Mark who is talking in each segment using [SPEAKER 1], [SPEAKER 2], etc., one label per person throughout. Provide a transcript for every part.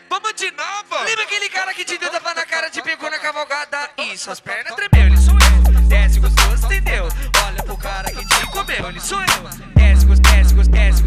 [SPEAKER 1] Vamos de novo.
[SPEAKER 2] Lembra aquele cara que te deu tapa na cara, te pegou na cavalgada e suas pernas tremeu? Ele sou eu. Desce gostoso, entendeu? Olha pro cara que te comeu. Ele sou eu. Desce gostoso, desce gostoso, desce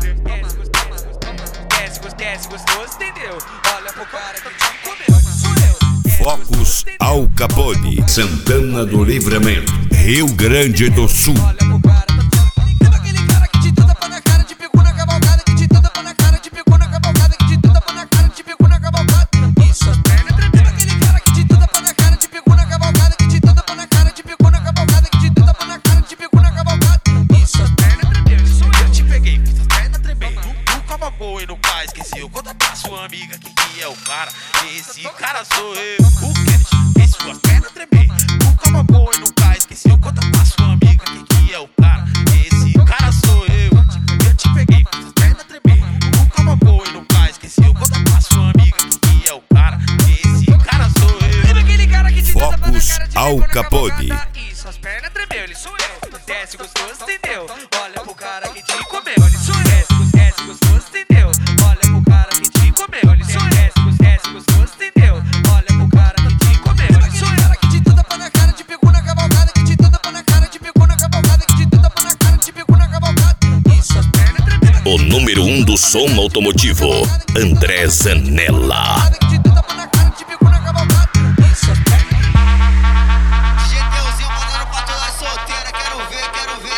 [SPEAKER 2] gostoso, entendeu? Olha pro cara que te comeu. Ele sou eu.
[SPEAKER 3] Focus Al Capone, Santana do Livramento, Rio Grande do Sul.
[SPEAKER 2] Olha pro cara. Lembra aquele cara que te deu tapa na cara, te pegou na cavalgada, que te deu tapa na cara, te pegou na cavalgada, que te deu tapa na cara, te pegou na cavalgada e suas pernas tremeu? Lembra aquele cara que te deu tapa na cara, te pegou na cavalgada, que te deu tapa na cara, te pegou na cavalgada, que te deu tapa na cara, te pegou na cavalgada e suas pernas tremeu? Ele sou eu.
[SPEAKER 1] Eu te peguei, fiz as pernas tremer. Nunca mamou e nunca esqueceu. Conta pra sua amiga que é o cara. Esse cara sou eu. O que fez suas pernas tremer? Nunca mamou e nunca esqueceu. Conta pra sua amiga que é o cara. Esse cara sou eu. Eu te peguei, fiz as pernas tremer. Nunca mamou e nunca esqueceu. Conta pra sua amiga que é o cara. Esse cara sou eu.
[SPEAKER 2] Lembra aquele cara que te deu tapa na
[SPEAKER 3] Focus
[SPEAKER 2] cara, te
[SPEAKER 3] Al
[SPEAKER 2] pegou na
[SPEAKER 3] Capone.
[SPEAKER 2] cavalgada e suas pernas tremeu? Ele sou eu. Desce gostoso, entendeu? Olha pro cara que te comeu. Ele sou eu. Desce gostoso, entendeu? Olha pro cara que te comeu. Ele sou eu. Desce gostoso, entendeu? Olha pro cara que te comeu. Ele sou eu. Cara que te deu tapa na cara, te pegou na cavalgada, que te deu tapa na cara, te pegou na cavalgada, que te deu tapa na cara, te pegou na cavalgada e suas pernas tremeu?
[SPEAKER 3] O número 1 do som automotivo, André Zanella.
[SPEAKER 2] Que te deu tapa na cara, te pegou na cavalgada e suas pernas
[SPEAKER 4] GTzinho mandando pra toda solteira, quero ver, quero ver.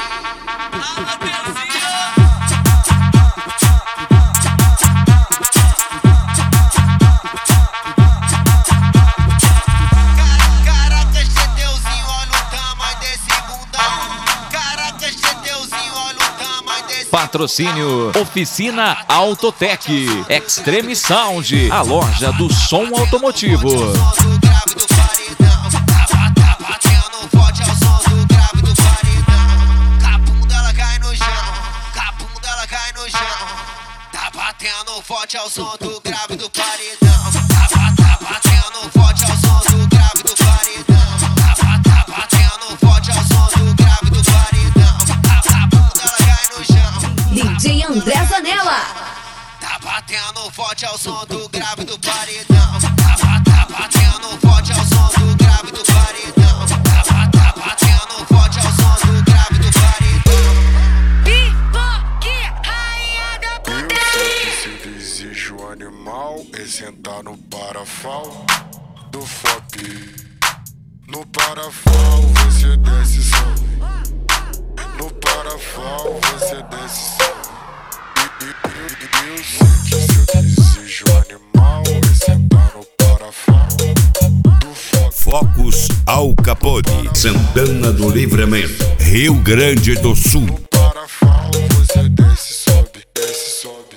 [SPEAKER 4] Caraca, GTzinho, olha o tamanho desse bundão. Caraca, GTzinho, olha o tamanho desse.
[SPEAKER 5] Patrocínio Oficina Autotec, Extreme Sound, a loja do som automotivo.
[SPEAKER 4] Do grave do paredão, tá batendo forte ao som do grave do paredão. Capum dela cai no chão, capum dela cai no chão. Tá batendo forte ao som do grave do paredão. Tá batendo forte ao som do grave do paredão. Tá batendo forte ao som do grave do paredão. Capum dela cai no chão.
[SPEAKER 6] DJ André Zanella.
[SPEAKER 4] Tá batendo forte ao som do grave do paredão. Tá batendo forte ao som do grave do paredão. Tá batendo forte ao som do grave do paredão.
[SPEAKER 2] Pipoque, rainha da putaria.
[SPEAKER 7] Seu desejo animal é sentar no parafal do FOP. No parafal você desce e sobe. No parafal você desce e sobe. Eu sei que seu desejo animal é sentar no parafal do FOP.
[SPEAKER 3] Focus Al Capone, Santana do Livramento, Rio Grande do Sul.
[SPEAKER 7] No parafal você desce e sobe, desce e sobe.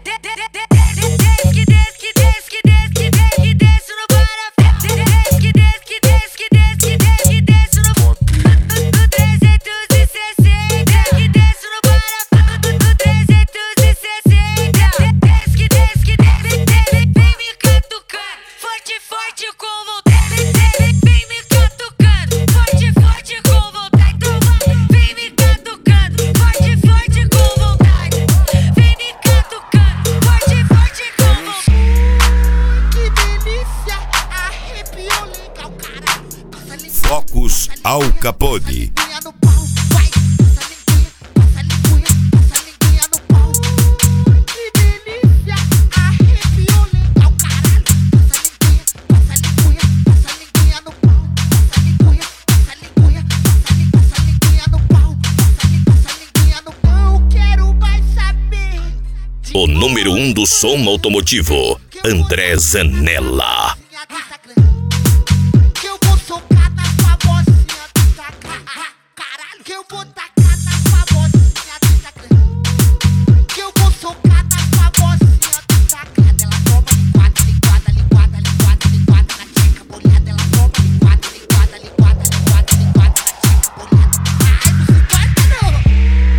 [SPEAKER 2] Desce no parafal. Que desce no
[SPEAKER 7] FOP.
[SPEAKER 2] 360. Que desce no parafal. 360. Vem me catucando, forte, forte com vontade. Vem me catucando, forte, forte com vontade. Vem me catucando, forte, forte com vontade. Vem me catucando, forte, forte com vontade. Que delícia, arrepiou legal, caralho.
[SPEAKER 3] Focus Al Capone.
[SPEAKER 2] Linguinha no pau, vai. Passa linguinha no pau. Que delícia, arrepiou legal, caralho. Passa linguinha no pau. Passa linguinha no pau. Passa linguinha no pau. Quero mais saber.
[SPEAKER 3] O número 1 do som automotivo, André Zanella.
[SPEAKER 2] Que eu vou socar na sua bocinha do Instagram. Caralho, que eu vou tacar na sua bocinha do Instagram. Que eu vou socar na sua bocinha do Instagram. Ela toma liquada, liquada, liquada, liquada, liquada na tcheca molhada. Ela toma liquada, liquada, liquada, liquada, liquada na tcheca molhada. Ai, não se corta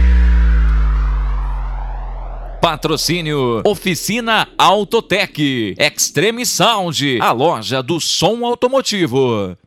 [SPEAKER 2] não.
[SPEAKER 5] Patrocínio Oficina Autotec, Extreme Sound, a loja do som automotivo.